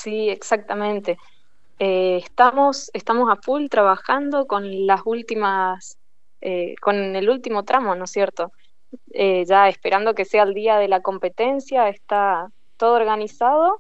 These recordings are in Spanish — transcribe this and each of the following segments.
Sí, exactamente. Estamos a full trabajando con las últimas, con el último tramo, ¿no es cierto? Ya esperando que sea el día de la competencia, está todo organizado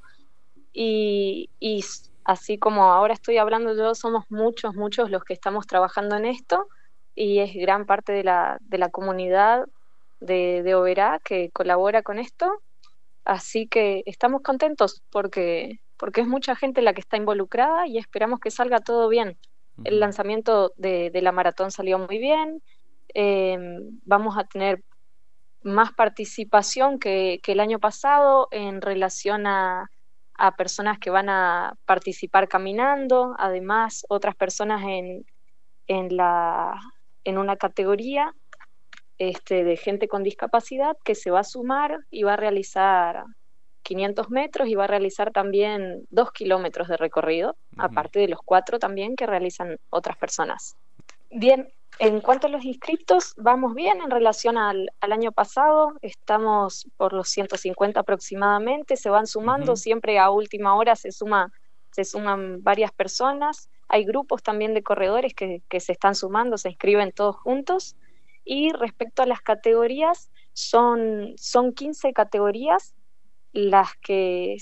así como ahora estoy hablando yo, somos muchos los que estamos trabajando en esto y es gran parte de la comunidad de Oberá que colabora con esto. Así que estamos contentos porque es mucha gente la que está involucrada y esperamos que salga todo bien. El Ujú. lanzamiento de la maratón salió muy bien. eh, Vamos a tener más participación que el año pasado en relación a personas que van a participar caminando, además otras personas en la, en una categoría de gente con discapacidad que se va a sumar y va a realizar 500 metros y va a realizar también 2 kilómetros de recorrido, Ujú. aparte de los 4 también que realizan otras personas. Bien, en cuanto a los inscriptos, vamos bien en relación al año pasado, estamos por los 150 aproximadamente, se van sumando, Ujú. siempre a última hora se suman varias personas, hay grupos también de corredores que se están sumando, se inscriben todos juntos, y respecto a las categorías, son 15 categorías las que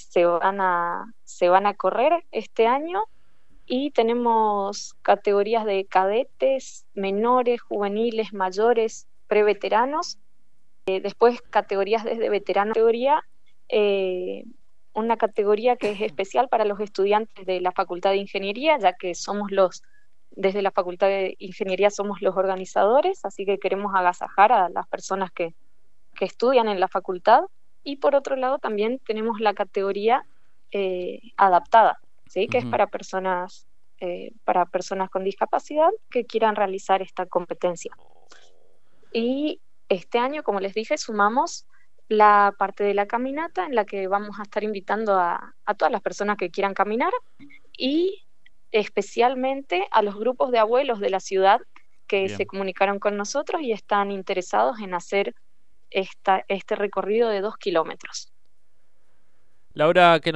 se van a correr este año y tenemos categorías de cadetes, menores, juveniles, mayores, preveteranos, después categorías desde veterano categoría, eh, una categoría que es especial para los estudiantes de la Facultad de Ingeniería, ya que desde la Facultad de Ingeniería somos los organizadores, así que queremos agasajar a las personas que estudian en la facultad. Y por otro lado también tenemos la categoría adaptada, ¿sí? Que es Ujú. para personas con discapacidad que quieran realizar esta competencia. Y este año, como les dije, sumamos la parte de la caminata en la que vamos a estar invitando a todas las personas que quieran caminar y especialmente a los grupos de abuelos de la ciudad que se Bien. comunicaron con nosotros y están interesados en hacer este recorrido de 2 kilómetros. Laura, que